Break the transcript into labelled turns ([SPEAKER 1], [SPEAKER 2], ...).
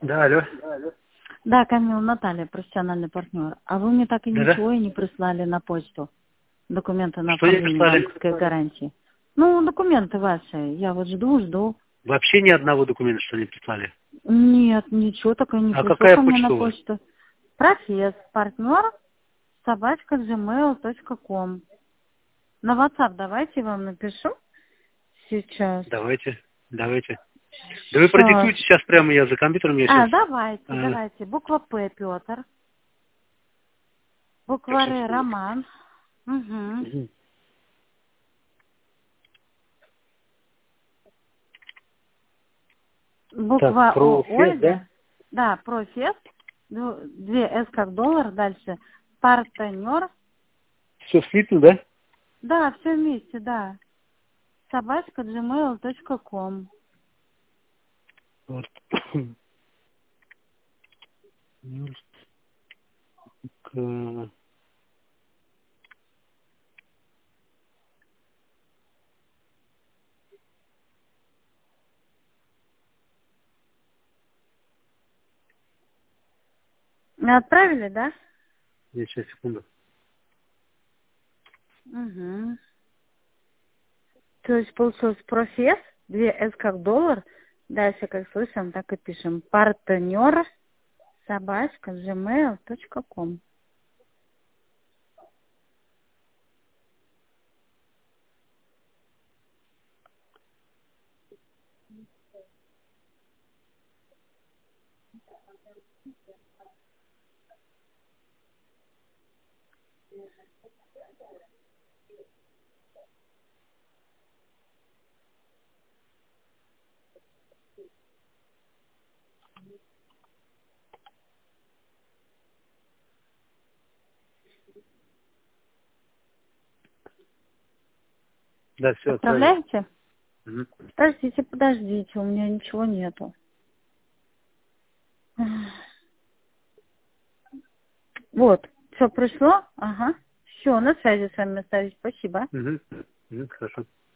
[SPEAKER 1] Да, алло.
[SPEAKER 2] Да, Камил, Наталья, профессиональный партнер. А вы мне так и
[SPEAKER 1] Да-да.
[SPEAKER 2] ничего и не прислали на почту. Документы на
[SPEAKER 1] Что не
[SPEAKER 2] оформление
[SPEAKER 1] прислали?
[SPEAKER 2] банковской гарантии. Ну, документы ваши. Я вот жду.
[SPEAKER 1] Вообще ни одного документа, что не прислали.
[SPEAKER 2] Нет, ничего такое не
[SPEAKER 1] А
[SPEAKER 2] пришло
[SPEAKER 1] какая
[SPEAKER 2] ко мне на
[SPEAKER 1] почта у вас?
[SPEAKER 2] почту. Професс, партнер, @gmail.com. На WhatsApp давайте я вам напишу сейчас.
[SPEAKER 1] Давайте. Да вы
[SPEAKER 2] Сейчас.
[SPEAKER 1] продиктуйте сейчас прямо, я за компьютером, я сейчас...
[SPEAKER 2] Давайте. Буква П, Петр.
[SPEAKER 1] Так,
[SPEAKER 2] Буква
[SPEAKER 1] сейчас,
[SPEAKER 2] Р,
[SPEAKER 1] секунду.
[SPEAKER 2] Роман. Угу.
[SPEAKER 1] Мгм. Так,
[SPEAKER 2] Буква О,
[SPEAKER 1] профест, да?
[SPEAKER 2] Ольга. Да, професс. 2 С как доллар. Дальше. Партнер.
[SPEAKER 1] Все слитно, да?
[SPEAKER 2] Да, все вместе, да. @gmail.com.
[SPEAKER 1] Вот. К-
[SPEAKER 2] Отправили, да?
[SPEAKER 1] Я сейчас, секунду.
[SPEAKER 2] Угу. То есть получилось професс. 2 С как доллар. Дальше, как слышим, так и пишем. Партнер. @gmail.com.
[SPEAKER 1] Да, все, отправил.
[SPEAKER 2] Отправляете?
[SPEAKER 1] Мгм.
[SPEAKER 2] Подождите, у меня ничего нету. Вот, все пришло? Ага. Все, на связи с вами остаюсь. Спасибо.
[SPEAKER 1] Мгм. Хорошо.